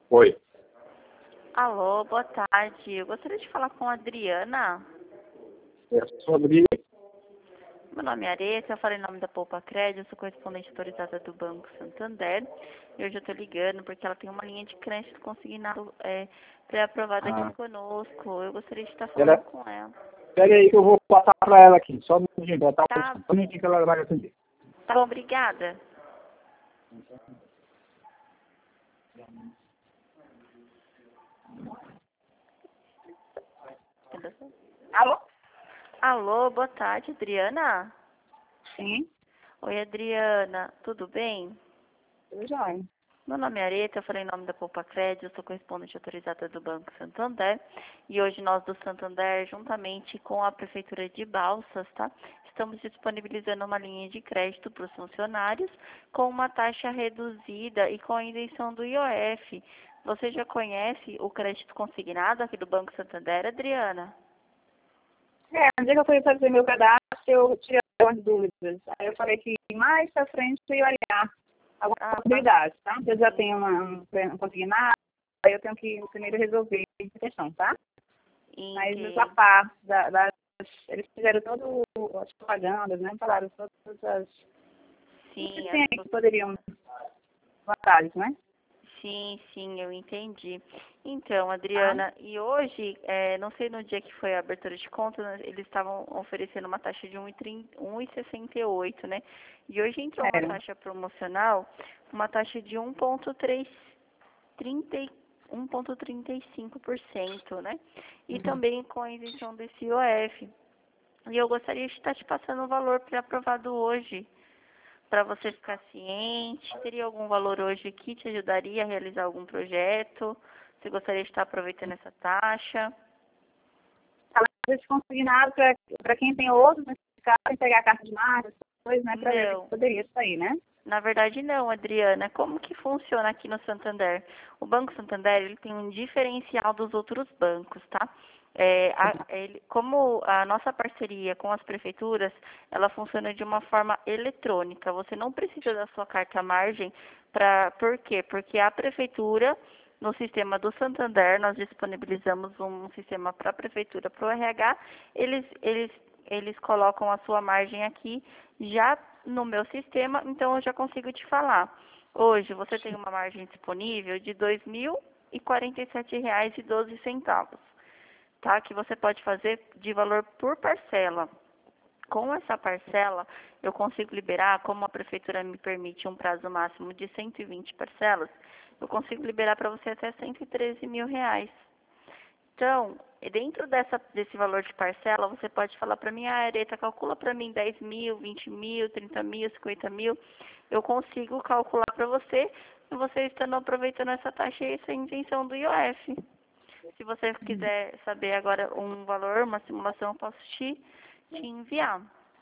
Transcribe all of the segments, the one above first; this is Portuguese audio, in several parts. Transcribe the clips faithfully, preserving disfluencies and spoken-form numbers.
Oi. Alô, boa tarde. Eu gostaria de falar com a Adriana. É sobre... Meu nome é Areta, eu falei em nome da Poupa Crédito, eu sou correspondente autorizada do Banco Santander. E hoje eu estou ligando porque ela tem uma linha de crédito consignado é, pré-aprovada Ah, aqui conosco. Eu gostaria de estar ela... falando com ela. Pega aí que eu vou passar para ela aqui. Só um minutinho, botar Tá, um minutinho que ela vai atender. tá bom, obrigada. Alô? Alô, boa tarde, Adriana. Sim, Oi, Adriana, tudo bem? tudo jóia. Meu nome é Areta, eu falei em nome da Poupa Crédito, eu sou correspondente autorizada do Banco Santander. E hoje nós do Santander, juntamente com a Prefeitura de Balsas, tá? Estamos disponibilizando uma linha de crédito para os funcionários com uma taxa reduzida e com a isenção do I O F. Você já conhece o crédito consignado aqui do Banco Santander, Adriana? É, no dia que eu fui fazer meu cadastro, eu tirei algumas dúvidas. Aí eu falei que mais pra frente eu ia olhar algumas Ah, possibilidades, tá? Eu já tenho uma, um um consignado, aí eu tenho que primeiro resolver essa questão, tá? Mas entendi. essa parte da, das... Eles fizeram todas as propagandas, né? Falaram todas as... O que Sim, tem as aí que poderiam... vantagens, né? Sim, sim, eu entendi. Então, Tá? Adriana, e hoje, é, não sei no dia que foi a abertura de conta, né, eles estavam oferecendo uma taxa de um e sessenta e oito, né? E hoje entrou uma Sério. taxa promocional, uma taxa de um vírgula trinta e cinco por cento, né? E Uhum. também com a isenção desse I O F. E eu gostaria de estar te passando o valor pré-aprovado hoje, para você ficar ciente. Teria algum valor hoje que te ajudaria a realizar algum projeto? Você gostaria de estar aproveitando essa taxa? Esse consignado para quem tem outros, nesse caso, tem que pegar a carta de marca, essas coisas, né? Para ver o que Não, poderia sair, né? na verdade não, Adriana. Como que funciona aqui no Santander? O Banco Santander, ele tem um diferencial dos outros bancos, tá? É, a, ele, como a nossa parceria com as prefeituras, ela funciona de uma forma eletrônica. Você não precisa da sua carta margem para, por quê? Porque a prefeitura, no sistema do Santander, nós disponibilizamos um sistema para a prefeitura, para o R H, eles, eles, eles colocam a sua margem aqui já no meu sistema, então eu já consigo te falar. Hoje você tem uma margem disponível de dois mil e quarenta e sete reais e doze centavos, tá? Que você pode fazer de valor por parcela. Com essa parcela, eu consigo liberar, como a prefeitura me permite um prazo máximo de cento e vinte parcelas, eu consigo liberar para você até cento e treze mil reais. Então, dentro dessa, desse valor de parcela, você pode falar para mim, ah, Areta, calcula para mim dez mil, vinte mil, trinta mil, cinquenta mil. Eu consigo calcular para você, e você estando aproveitando essa taxa e essa isenção do I O F. Se você quiser saber agora um valor, uma simulação, eu posso te, te enviar.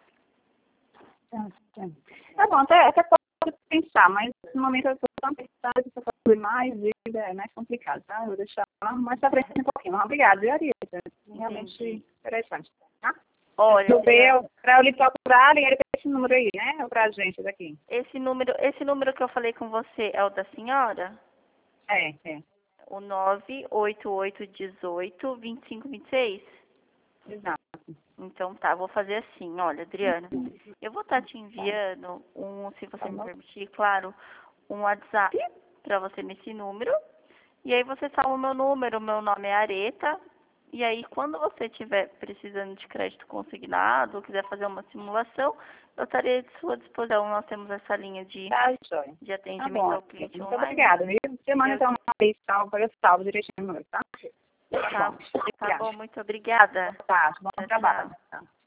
Tá, tá. Tá bom, até, até pode pensar, mas no momento eu estou tão apertada que se eu fazer mais, vida é mais complicado, tá? Eu vou deixar mais pra frente um pouquinho. Mas obrigada, viu, Arieta? Realmente Entendi. interessante, tá? Olha, Eu Adriana, para eu lhe procurar, ligar para esse número aí, né? Ou para a agência daqui. esse número, esse número que eu falei com você é o da senhora? É, é. O nove oito oito um oito, dois cinco dois seis? Exato. Então tá, vou fazer assim, olha, Adriana, eu vou estar te enviando um, se você Tá me bom? permitir, claro, um WhatsApp para você nesse número. E aí você salva o meu número, meu nome é Areta. E aí quando você estiver precisando de crédito consignado, ou quiser fazer uma simulação, eu estarei à sua disposição. Nós temos essa linha de, Tá, joia. de Tá atendimento bom. ao cliente Muito online. obrigada, viu? Você manda Eu então que uma vez, salvo, eu salvo direitinho o número, tá? Tá tá, bom. tá Obrigada. bom, muito obrigada. Tá, bom Tchau, trabalho. tchau. Tá.